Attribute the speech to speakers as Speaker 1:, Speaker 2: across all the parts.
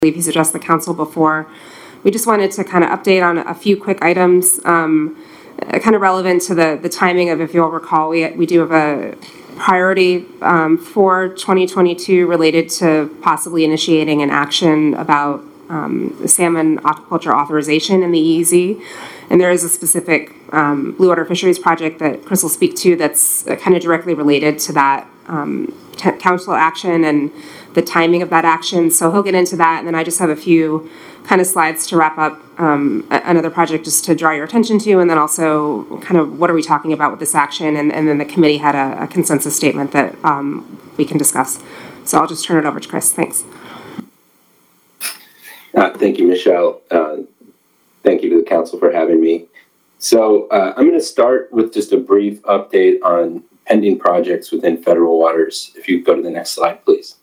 Speaker 1: believe he's addressed the council before. We just wanted to kind of update on a few quick items, kind of relevant to the timing of, if you'll recall, we do have a priority for 2022 related to possibly initiating an action about salmon aquaculture authorization in the EEZ. And there is a specific blue water fisheries project that Chris will speak to that's kind of directly related to that council action and the timing of that action. So he'll get into that, and then I just have a few kind of slides to wrap up another project just to draw your attention to, and then also kind of what are we talking about with this action, and then the committee had a consensus statement that we can discuss. So I'll just turn it over to Chris. Thanks.
Speaker 2: Thank you, Michelle. Thank you to the council for having me. So I'm going to start with just a brief update on pending projects within federal waters. If you could go to the next slide, please.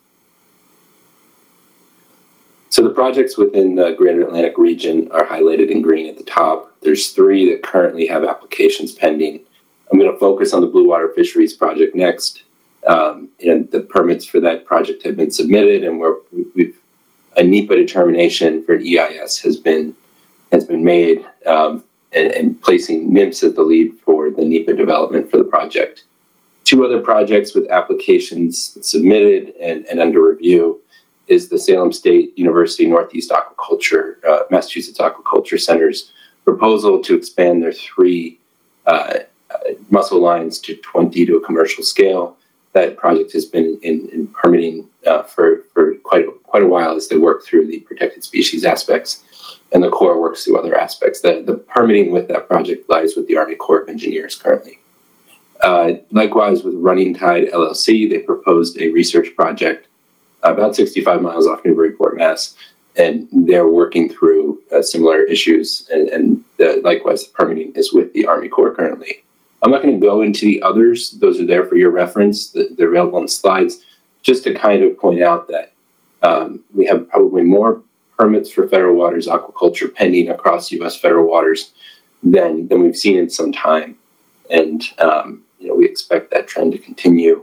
Speaker 2: So the projects within the Greater Atlantic region are highlighted in green at the top. There's 3 that currently have applications pending. I'm going to focus on the Blue Water Fisheries project next. And the permits for that project have been submitted, and a NEPA determination for an EIS has been made, and placing NMFS as the lead for the NEPA development for the project. 2 other projects with applications submitted and under review is the Salem State University Northeast Aquaculture, Massachusetts Aquaculture Center's proposal to expand their 3 mussel lines to 20 to a commercial scale. That project has been in permitting for quite a while as they work through the protected species aspects, and the Corps works through other aspects. The permitting with that project lies with the Army Corps of Engineers currently. Likewise, with Running Tide LLC, they proposed a research project about 65 miles off Newburyport, Mass., and they're working through similar issues, and likewise, the permitting is with the Army Corps currently. I'm not going to go into the others. Those are there for your reference. They're available on the slides, just to kind of point out that we have probably more permits for federal waters aquaculture pending across U.S. federal waters than we've seen in some time. And, we expect that trend to continue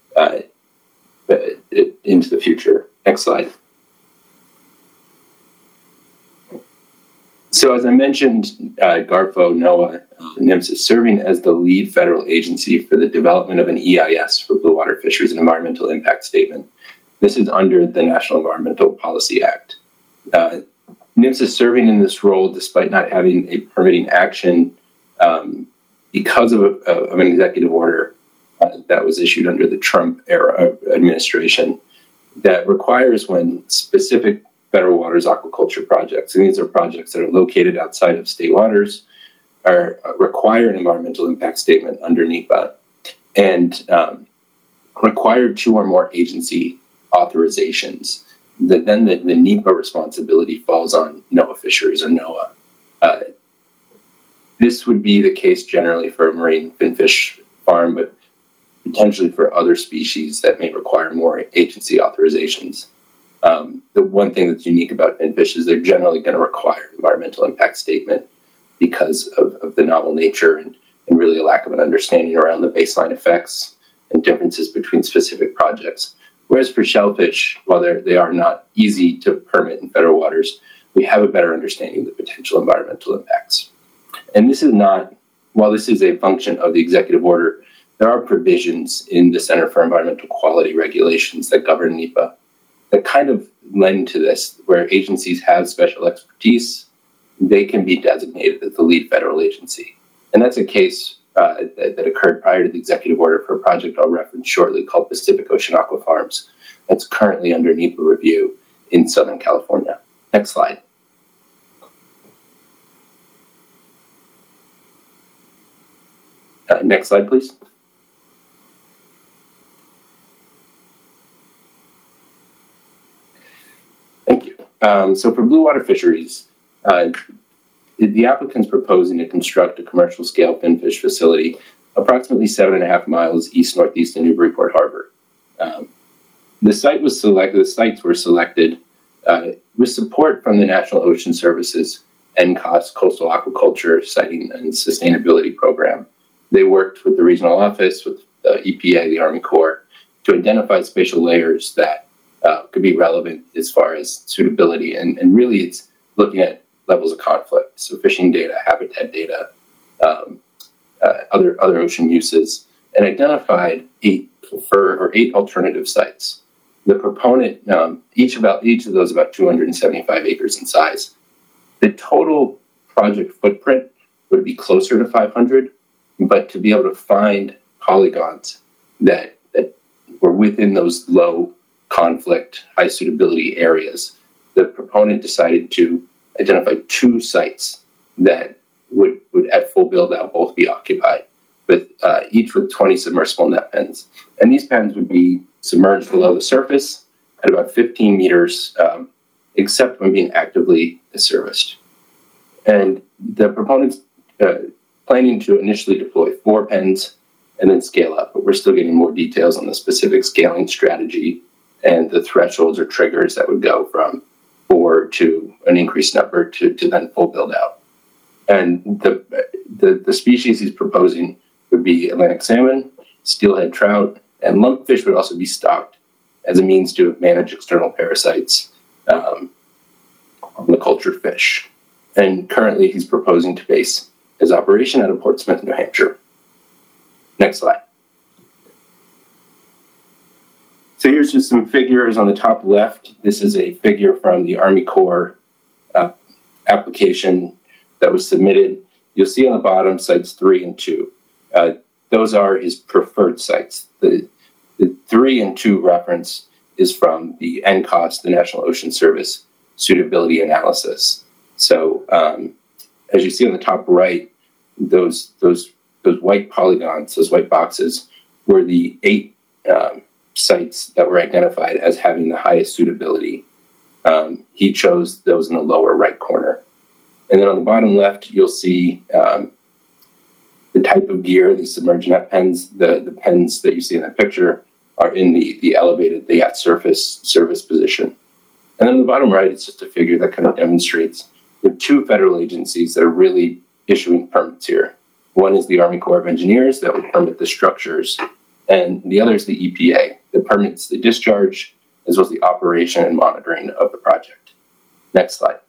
Speaker 2: into the future. Next slide. So as I mentioned, GARFO, NOAA, NMFS is serving as the lead federal agency for the development of an EIS for blue water fisheries and environmental impact statement. This is under the National Environmental Policy Act. NMFS is serving in this role despite not having a permitting action because of an executive order that was issued under the Trump era administration that requires when specific federal waters aquaculture projects, and these are projects that are located outside of state waters, require an environmental impact statement under NEPA, and require 2 or more agency authorizations. Then the NEPA responsibility falls on NOAA Fisheries or NOAA. This would be the case generally for a marine finfish farm, but potentially for other species that may require more agency authorizations. The one thing that's unique about finfish is they're generally going to require an environmental impact statement because of the novel nature and really a lack of an understanding around the baseline effects and differences between specific projects. Whereas for shellfish, while they are not easy to permit in federal waters, we have a better understanding of the potential environmental impacts. And this is not, while this is a function of the executive order, there are provisions in the Center for Environmental Quality regulations that govern NEPA that kind of lend to this, where agencies have special expertise, they can be designated as the lead federal agency. And that's a case that occurred prior to the executive order for a project I'll reference shortly called Pacific Ocean Aqua Farms. That's currently under NEPA review in Southern California. Next slide. Next slide, please. Thank you. So for blue water fisheries, the applicant's proposing to construct a commercial scale finfish facility approximately 7.5 miles east-northeast of Newburyport Harbor. The sites were selected with support from the National Ocean Service's NCOS Coastal Aquaculture Siting and Sustainability Program. They worked with the regional office, with the EPA, the Army Corps, to identify spatial layers that could be relevant as far as suitability. And really, it's looking at levels of conflict, so fishing data, habitat data, other ocean uses, and identified eight alternative sites. The proponent, each of those about 275 acres in size. The total project footprint would be closer to 500, but to be able to find polygons that were within those low conflict, high suitability areas, the proponent decided to identify 2 sites that would at full build out both be occupied, with each with 20 submersible net pens. And these pens would be submerged below the surface at about 15 meters, except when being actively serviced. And the proponents planning to initially deploy 4 pens and then scale up, but we're still getting more details on the specific scaling strategy and the thresholds or triggers that would go from 4 to an increased number to then full build out. And the species he's proposing would be Atlantic salmon, steelhead trout, and lumpfish would also be stocked as a means to manage external parasites on the cultured fish. And currently he's proposing to base his operation out of Portsmouth, New Hampshire. Next slide. So here's just some figures on the top left. This is a figure from the Army Corps application that was submitted. You'll see on the bottom sites 3 and 2. Those are his preferred sites. The 3 and 2 reference is from the NCOS, the National Ocean Service suitability analysis. So as you see on the top right, those white polygons, those white boxes, were the 8 sites that were identified as having the highest suitability. He chose those in the lower right corner. And then on the bottom left, you'll see the type of gear, the submerged net pens. The pens that you see in that picture are in the elevated, the at surface service position. And then on the bottom right, it's just a figure that kind of demonstrates the 2 federal agencies that are really issuing permits here. One is the Army Corps of Engineers that would permit the structures, and the other is the EPA that permits the discharge as well as the operation and monitoring of the project. Next slide.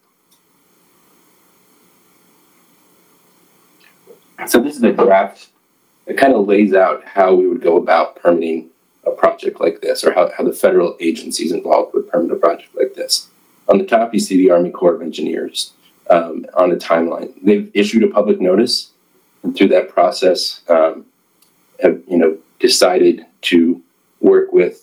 Speaker 2: So this is a draft that kind of lays out how we would go about permitting a project like this, or how the federal agencies involved would permit a project like this. On the top, you see the Army Corps of Engineers on a timeline. They've issued a public notice, and through that process, have decided to work with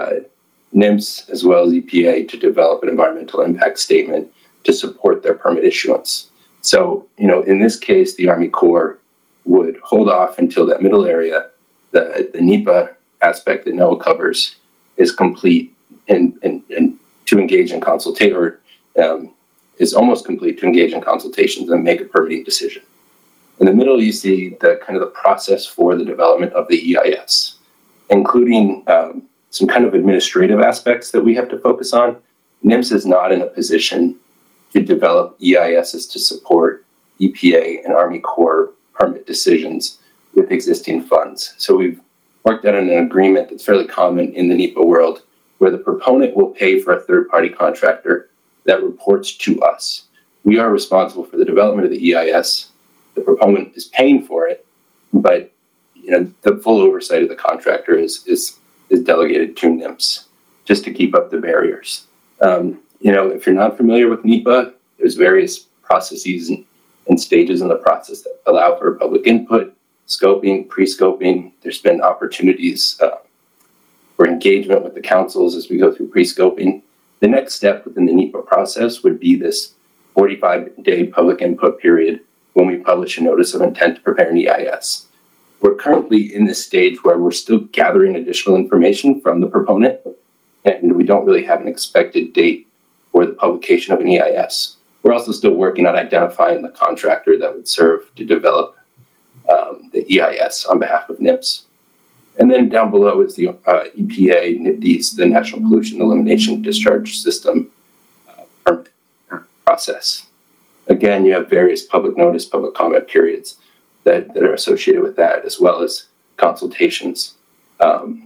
Speaker 2: NIMS as well as EPA to develop an environmental impact statement to support their permit issuance. So, in this case, the Army Corps would hold off until that middle area, the NEPA aspect that NOAA covers, is complete and to engage in consultation, or is almost complete to engage in consultations and make a permitting decision. In the middle, you see the kind of the process for the development of the EIS, including some kind of administrative aspects that we have to focus on. NIMS is not in a position to develop EISs to support EPA and Army Corps permit decisions with existing funds. So we've worked out an agreement that's fairly common in the NEPA world, where the proponent will pay for a third-party contractor that reports to us. We are responsible for the development of the EIS. The proponent is paying for it, but the full oversight of the contractor is delegated to NIMS, just to keep up the barriers. If you're not familiar with NEPA, there's various processes and stages in the process that allow for public input, scoping, pre-scoping. There's been opportunities for engagement with the councils as we go through pre-scoping. The next step within the NEPA process would be this 45-day public input period when we publish a notice of intent to prepare an EIS. We're currently in this stage where we're still gathering additional information from the proponent, and we don't really have an expected date for the publication of an EIS. We're also still working on identifying the contractor that would serve to develop the EIS on behalf of NIMS. And then down below is the EPA, NIPDES, the National Pollution Elimination Discharge System permit process. Again, you have various public notice, public comment periods that are associated with that, as well as consultations that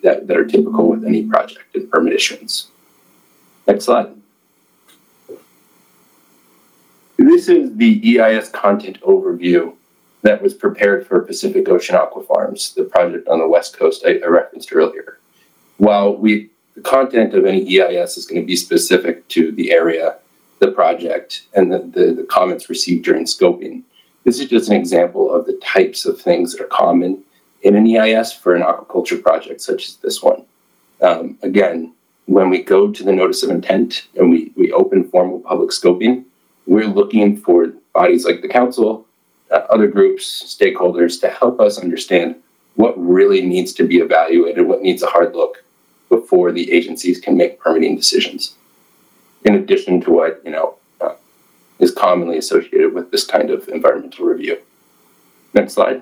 Speaker 2: that are typical with any project and permit issuance. Next slide. This is the EIS content overview that was prepared for Pacific Ocean Aquafarms, the project on the West Coast I referenced earlier. While the content of any EIS is going to be specific to the area, the project, and the comments received during scoping, this is just an example of the types of things that are common in an EIS for an aquaculture project such as this one. Again, when we go to the notice of intent and we open formal public scoping, we're looking for bodies like the council, other groups, stakeholders to help us understand what really needs to be evaluated, what needs a hard look before the agencies can make permitting decisions. In addition to what is commonly associated with this kind of environmental review. Next slide.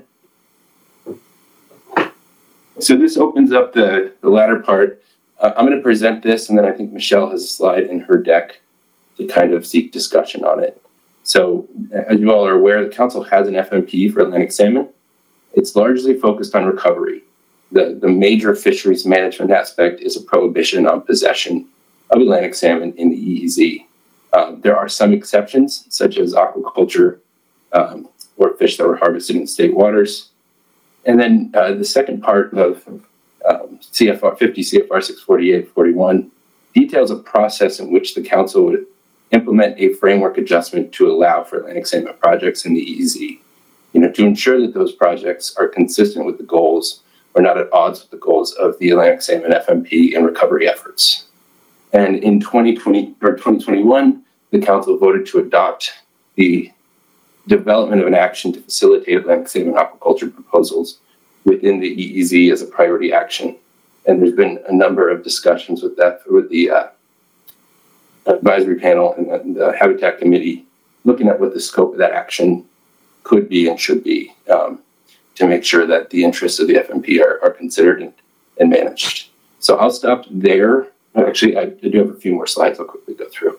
Speaker 2: So this opens up the latter part. I'm going to present this, and then I think Michelle has a slide in her deck to kind of seek discussion on it. So as you all are aware, the council has an FMP for Atlantic salmon. It's largely focused on recovery. The major fisheries management aspect is a prohibition on possession of Atlantic salmon in the EEZ. There are some exceptions, such as aquaculture or fish that were harvested in state waters. And then the second part of CFR 50 CFR 648-41 details a process in which the council would implement a framework adjustment to allow for Atlantic salmon projects in the EEZ, to ensure that those projects are consistent with the goals or not at odds with the goals of the Atlantic salmon FMP and recovery efforts. And in 2020 or 2021, the council voted to adopt the development of an action to facilitate Atlantic salmon aquaculture proposals within the EEZ as a priority action. And there's been a number of discussions with the advisory panel and the Habitat Committee, looking at what the scope of that action could be and should be to make sure that the interests of the FMP are considered and managed. So I'll stop there. Actually, I do have a few more slides I'll quickly go through.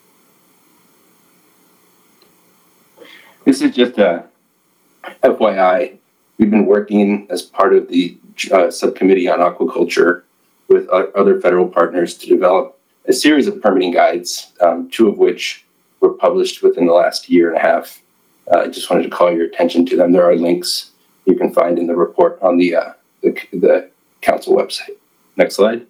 Speaker 2: This is just a FYI. We've been working as part of the subcommittee on aquaculture with other federal partners to develop a series of permitting guides, two of which were published within the last year and a half. I just wanted to call your attention to them. There are links you can find in the report on the council website. Next slide.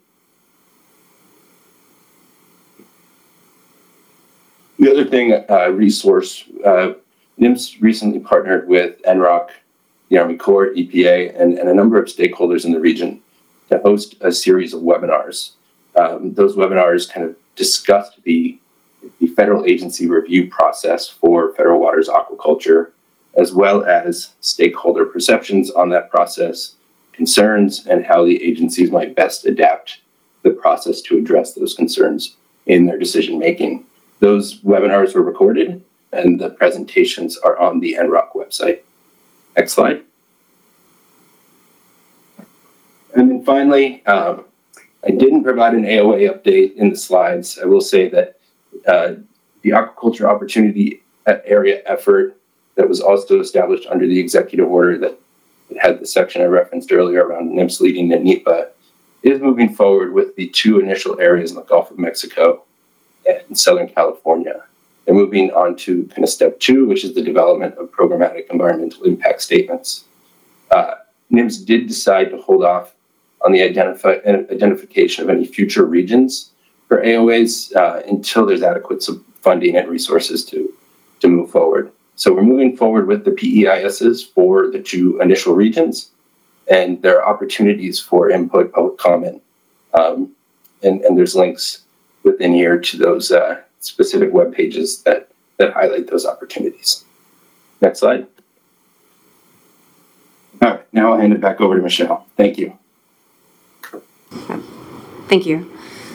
Speaker 2: The other thing, resource, NIMS recently partnered with NROC, the Army Corps, EPA, and a number of stakeholders in the region to host a series of webinars. Those webinars kind of discussed the federal agency review process for federal waters aquaculture, as well as stakeholder perceptions on that process, concerns, and how the agencies might best adapt the process to address those concerns in their decision making. Those webinars were recorded, and the presentations are on the NROC website. Next slide. And then finally, I didn't provide an AOA update in the slides. I will say that the aquaculture opportunity area effort that was also established under the executive order that had the section I referenced earlier around NIMS leading the NEPA is moving forward with the two initial areas in the Gulf of Mexico and Southern California. They're moving on to kind of step two, which is the development of programmatic environmental impact statements. NIMS did decide to hold off on the identification of any future regions for AOAs until there's adequate funding and resources to move forward. So we're moving forward with the PEISs for the two initial regions, and there are opportunities for input, public comment, and there's links within here to those specific web pages that highlight those opportunities. Next slide. All right, now I'll hand it back over to Michelle. Thank you.
Speaker 1: Thank you.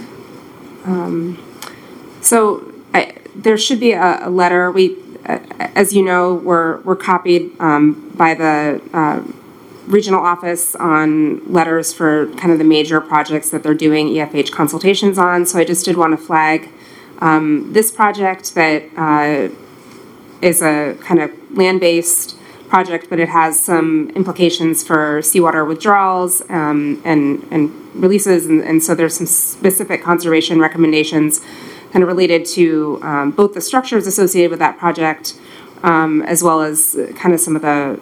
Speaker 1: There should be a letter. As you know, we're copied by the regional office on letters for kind of the major projects that they're doing EFH consultations on. So I just did want to flag this project that is a kind of land-based project, but it has some implications for seawater withdrawals and releases, and so there's some specific conservation recommendations kind of related to both the structures associated with that project, as well as kind of some of the,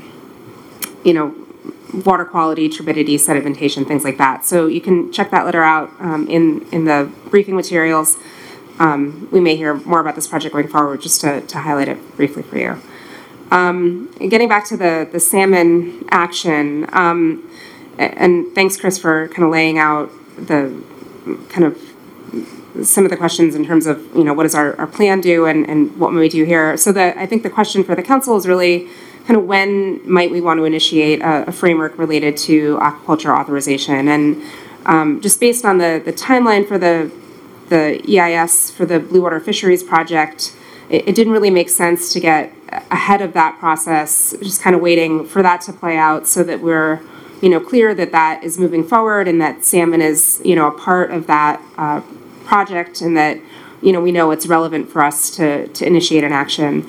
Speaker 1: water quality, turbidity, sedimentation, things like that. So you can check that letter out in the briefing materials. We may hear more about this project going forward, just to highlight it briefly for you. Getting back to the salmon action, and thanks, Chris, for kind of laying out the kind of some of the questions in terms of, what does our plan do and what may we do here. So I think the question for the council is really kind of when might we want to initiate a framework related to aquaculture authorization. And just based on the timeline for the EIS for the Blue Water Fisheries project, it didn't really make sense to get ahead of that process, just kind of waiting for that to play out so that we're, clear that that is moving forward and that salmon is, a part of that project, and that, we know it's relevant for us to initiate an action.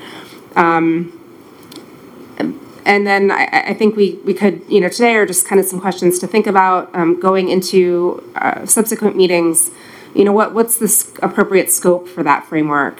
Speaker 1: And then I think we could, today are just kind of some questions to think about going into subsequent meetings. What's the appropriate scope for that framework?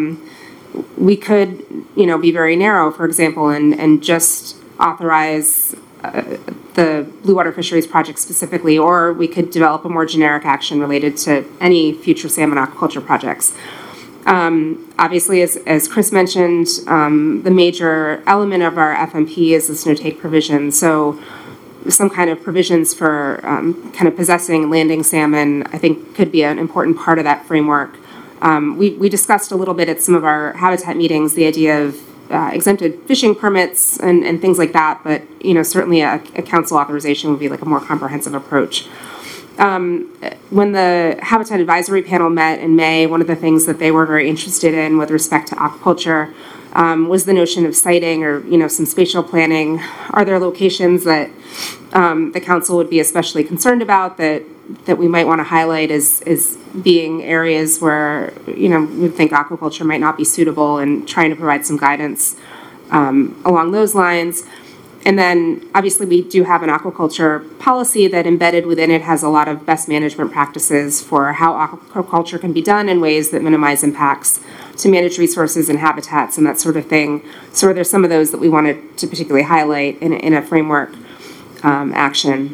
Speaker 1: We could, be very narrow, for example, and just authorize the Blue Water Fisheries project specifically, or we could develop a more generic action related to any future salmon aquaculture projects. Obviously, as Chris mentioned, the major element of our FMP is this no-take provision. So some kind of provisions for kind of possessing landing salmon, I think, could be an important part of that framework. We discussed a little bit at some of our habitat meetings the idea of exempted fishing permits and things like that, but certainly a council authorization would be like a more comprehensive approach. When the Habitat Advisory Panel met in May, one of the things that they were very interested in with respect to aquaculture was the notion of siting or some spatial planning. Are there locations that the council would be especially concerned about that we might want to highlight as being areas where we think aquaculture might not be suitable, and trying to provide some guidance along those lines. And then obviously we do have an aquaculture policy that embedded within it has a lot of best management practices for how aquaculture can be done in ways that minimize impacts to manage resources and habitats and that sort of thing. So there's some of those that we wanted to particularly highlight in a framework action.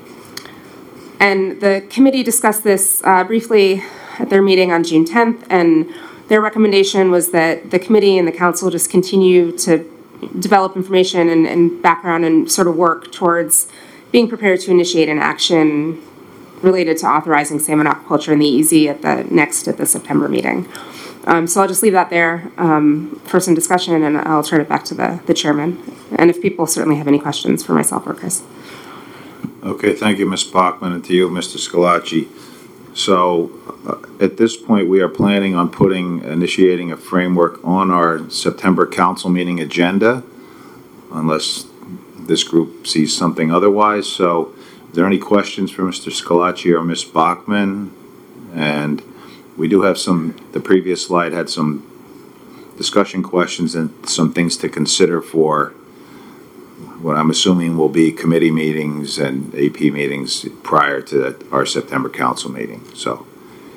Speaker 1: And the committee discussed this briefly at their meeting on June 10th, and their recommendation was that the committee and the council just continue to develop information and background and sort of work towards being prepared to initiate an action related to authorizing salmon aquaculture in the EZ at the September meeting. So I'll just leave that there for some discussion, and I'll turn it back to the chairman. And if people certainly have any questions for myself or Chris.
Speaker 3: Okay, thank you, Ms. Bachman, and to you, Mr. Scalacci. So at this point, we are planning on initiating a framework on our September council meeting agenda, unless this group sees something otherwise. So are there any questions for Mr. Scalacci or Ms. Bachman? And we do have the previous slide had some discussion questions and some things to consider for what I'm assuming will be committee meetings and AP meetings prior to our September council meeting. So,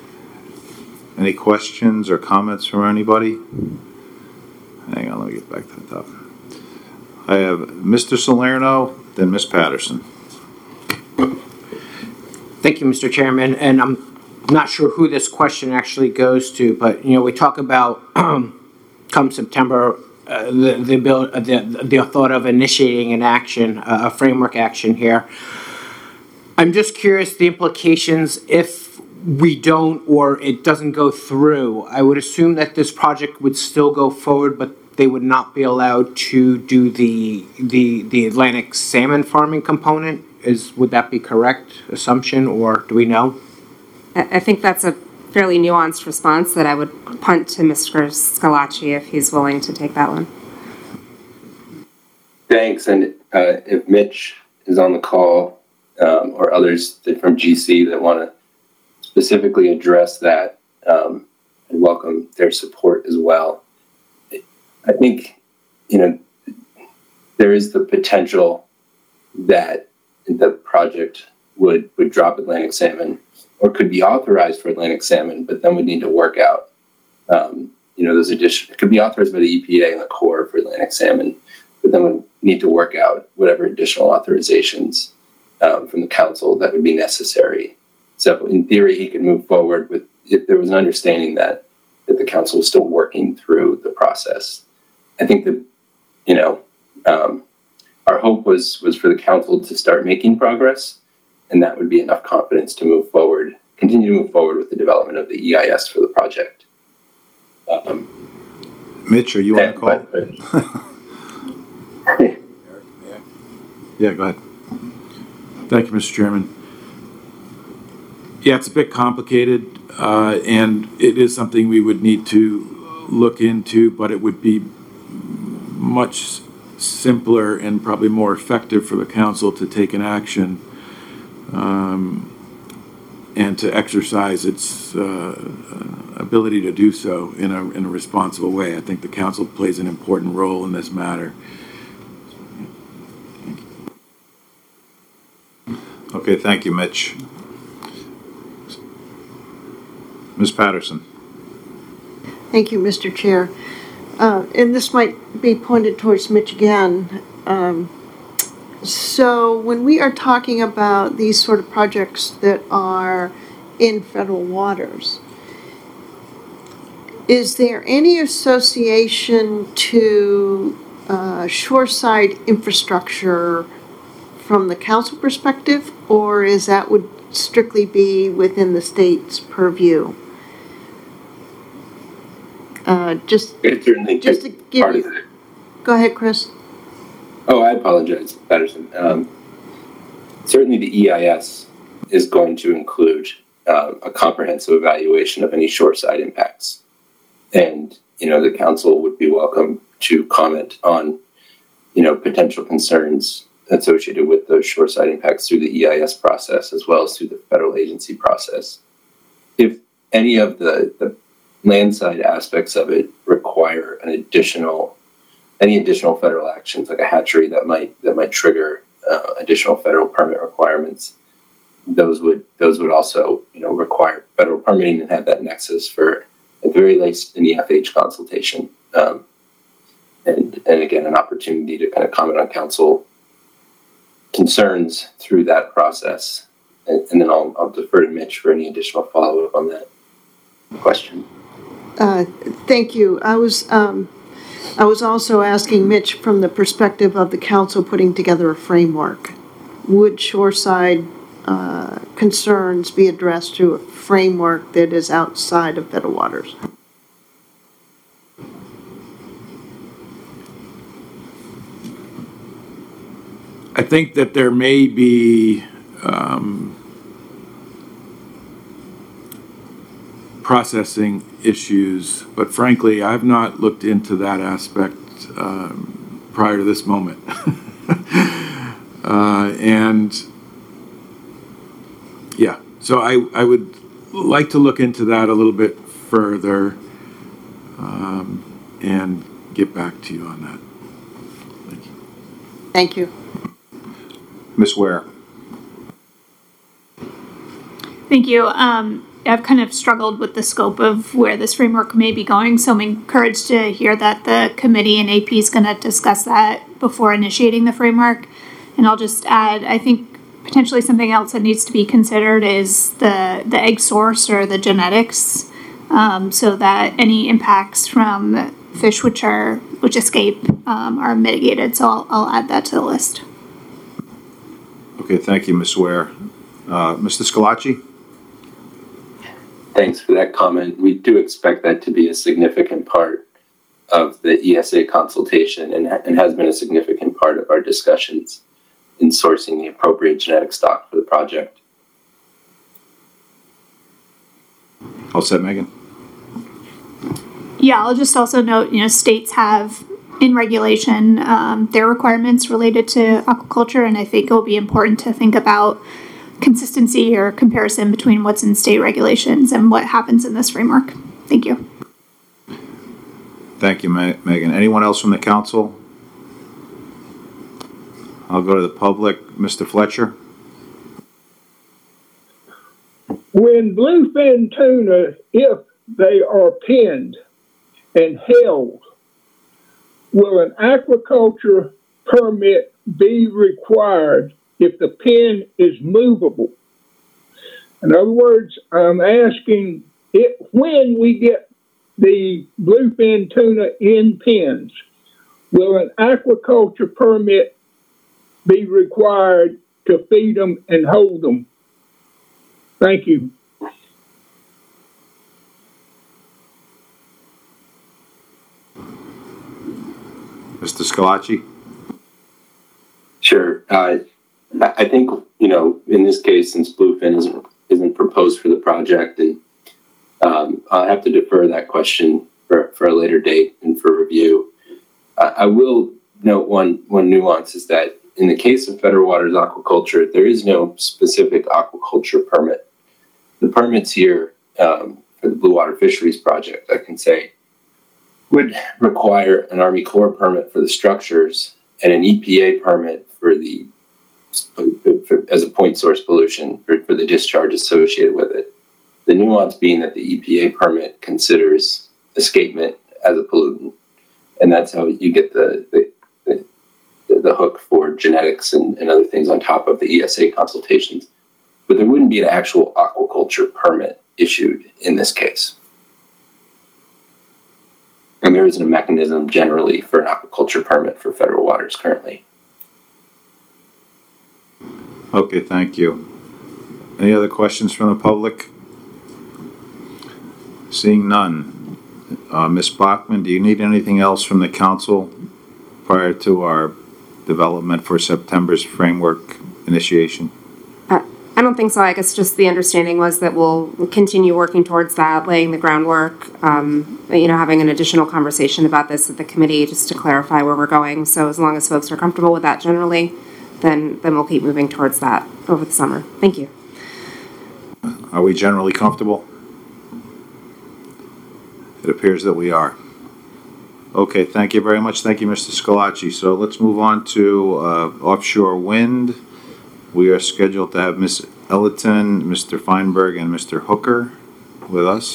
Speaker 3: any questions or comments from anybody? Hang on, let me get back to the top. I have Mr. Salerno, then Ms. Patterson.
Speaker 4: Thank you, Mr. Chairman. And I'm not sure who this question actually goes to, but we talk about come September. The thought of initiating an action, a framework action here. I'm just curious the implications if we don't or it doesn't go through. I would assume that this project would still go forward, but they would not be allowed to do the Atlantic salmon farming component. Would that be correct assumption, or do we know?
Speaker 1: I think that's a fairly nuanced response that I would punt to Mr. Scalacci if he's willing to take that one.
Speaker 2: Thanks. And if Mitch is on the call or others from GC that want to specifically address that, and welcome their support as well. I think, there is the potential that the project would drop Atlantic salmon, or could be authorized for Atlantic salmon, but then we need to work out, those additional, it could be authorized by the EPA and the Corps for Atlantic salmon, but then we need to work out whatever additional authorizations from the council that would be necessary. So in theory, he could move forward with, if there was an understanding that the council was still working through the process. I think that, our hope was for the council to start making progress, and that would be enough confidence to continue to move forward with the development of the EIS for the project.
Speaker 3: Mitch, are you on the call? Yeah, go ahead.
Speaker 5: Thank you, Mr. Chairman. Yeah, it's a bit complicated, and it is something we would need to look into, but it would be much simpler and probably more effective for the council to take an action and to exercise its ability to do so in a responsible way. I think the council plays an important role in this matter.
Speaker 3: Okay, thank you, Mitch. Ms. Patterson.
Speaker 6: Thank you, Mr. Chair. And this might be pointed towards Mitch again. So when we are talking about these sort of projects that are in federal waters, is there any association to shoreside infrastructure from the council perspective, or is that would strictly be within the state's purview? Just to give
Speaker 2: part
Speaker 6: you,
Speaker 2: of it.
Speaker 6: Go ahead, Chris.
Speaker 2: Oh, I apologize, Patterson. Certainly the EIS is going to include a comprehensive evaluation of any shoreside impacts. And, the council would be welcome to comment on, potential concerns associated with those shoreside impacts through the EIS process, as well as through the federal agency process. If any of the landside aspects of it require any additional federal actions, like a hatchery that might trigger additional federal permit requirements, those would also require federal permitting and have that nexus for, at the very least, an EFH consultation, and again an opportunity to kind of comment on council concerns through that process, and then I'll defer to Mitch for any additional follow-up on that question.
Speaker 6: Thank you. I was also asking Mitch from the perspective of the council putting together a framework. Would shoreside concerns be addressed through a framework that is outside of federal waters?
Speaker 5: I think that there may be processing issues, but frankly, I've not looked into that aspect prior to this moment. So I would like to look into that a little bit further and get back to you on that. Thank you.
Speaker 6: Thank you.
Speaker 3: Ms. Ware.
Speaker 7: Thank you. I've kind of struggled with the scope of where this framework may be going, so I'm encouraged to hear that the committee and AP is going to discuss that before initiating the framework. And I'll just add, I think potentially something else that needs to be considered is the egg source or the genetics, so that any impacts from fish which escape are mitigated. So I'll add that to the list.
Speaker 3: Okay, thank you, Ms. Ware. Mr. Scalacci?
Speaker 2: Thanks for that comment. We do expect that to be a significant part of the ESA consultation and has been a significant part of our discussions in sourcing the appropriate genetic stock for the project.
Speaker 3: All set, Megan?
Speaker 7: Yeah, I'll just also note, states have in regulation their requirements related to aquaculture, and I think it will be important to think about consistency or comparison between what's in state regulations and what happens in this framework. Thank you.
Speaker 3: Thank you, Megan. Anyone else from the council? I'll go to the public. Mr. Fletcher?
Speaker 8: When bluefin tuna, if they are pinned and held, will an aquaculture permit be required if the pin is movable? In other words, I'm asking when we get the bluefin tuna in pens, will an aquaculture permit be required to feed them and hold them? Thank you.
Speaker 3: Mr. Scalacci?
Speaker 2: Sure. I think, in this case, since bluefin isn't proposed for the project, and I'll have to defer that question for a later date and for review. I will note one nuance is that in the case of Federal Waters Aquaculture, there is no specific aquaculture permit. The permits here for the Blue Water Fisheries Project, I can say, would require an Army Corps permit for the structures and an EPA permit as a point source pollution for the discharge associated with it. The nuance being that the EPA permit considers escapement as a pollutant, and that's how you get the hook for genetics and other things on top of the ESA consultations. But there wouldn't be an actual aquaculture permit issued in this case. And there isn't a mechanism generally for an aquaculture permit for federal waters currently.
Speaker 3: Okay, thank you. Any other questions from the public? Seeing none. Ms. Bachman, do you need anything else from the council prior to our development for September's framework initiation?
Speaker 1: I don't think so. I guess just the understanding was that we'll continue working towards that, laying the groundwork, having an additional conversation about this at the committee just to clarify where we're going. So as long as folks are comfortable with that generally, then we'll keep moving towards that over the summer. Thank you.
Speaker 3: Are we generally comfortable? It appears that we are. Okay, thank you very much. Thank you, Mr. Scalacci. So let's move on to offshore wind. We are scheduled to have Ms. Ellerton, Mr. Feinberg, and Mr. Hooker with us.